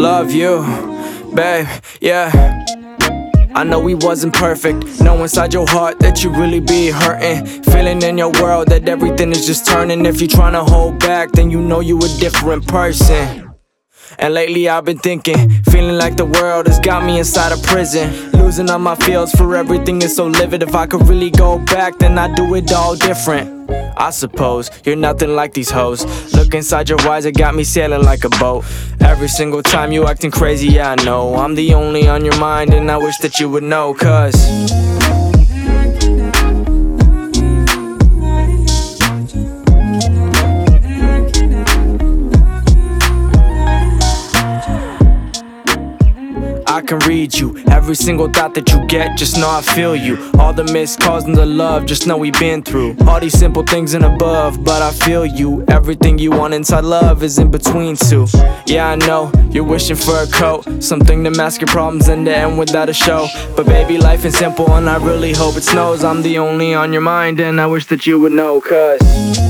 love you, babe, yeah. I know we wasn't perfect. Know inside your heart that you really be hurting. Feeling in your world that everything is just turning. If you're trying to hold back, then you know you a different person. And lately I've been thinking, feeling like the world has got me inside a prison. Losing all my feels for everything is so livid. If I could really go back, then I'd do it all different. I suppose you're nothing like these hoes. Look inside your eyes, it got me sailing like a boat. Every single time you acting crazy, yeah, I know I'm the only on your mind, and I wish that you would know, cause I can read you. Every single thought that you get, just know I feel you. All the missed calls and the love, just know we've been through all these simple things and above, but I feel you. Everything you want inside love is in between two. Yeah, I know, you're wishing for a coat, something to mask your problems and to end without a show. But baby, life is simple and I really hope it snows. I'm the only on your mind and I wish that you would know, cause